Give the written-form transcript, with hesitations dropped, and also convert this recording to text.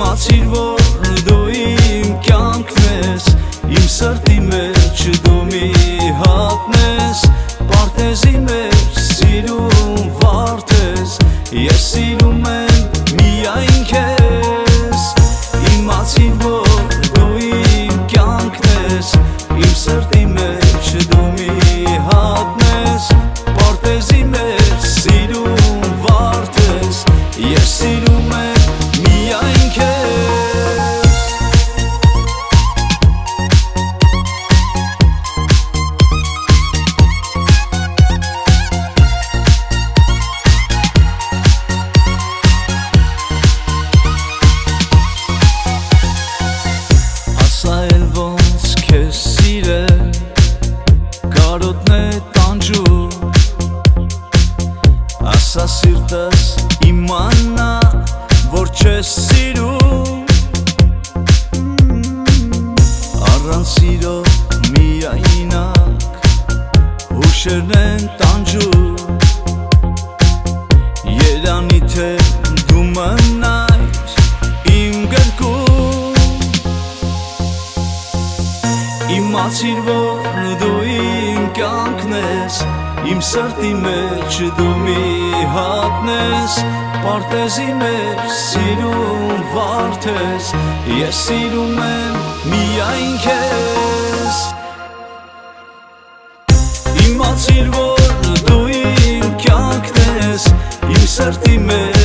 Իմացիր, որ դու իմ կյանքն ես, իմ սրտի մեջ դու մի հատն ես, պարտեզի մեջ սիրում վարդ ես, ես սիրում եմ միայն քեզ։ Իմացիր, որ դու իմ կյանքն ես, իմ սրտի մեջ դու մի հատն ես, պարտեզի մեջ սիրում վարդ ես, ես սիրում եմ միայն քեզ։ Ասա էլ ոնց քեզ սիրել, կարոտն է տանջում, ասա սիրտս իմանա, որ չես սիրում, առանց սիրո միայնակ հուշերն են տանջում, երանի թե դու մնայր իմ գրկում։ Իմացիր, որ դու իմ կյանքն ես, իմ սրտի մեջ դու մի հատն ես, պարտեզի մեջ սիրում վարդ ես, ես սիրում եմ միայն քեզ։ Իմացիր, որ դու իմ կյանքն ես, իմ սրտի մեջ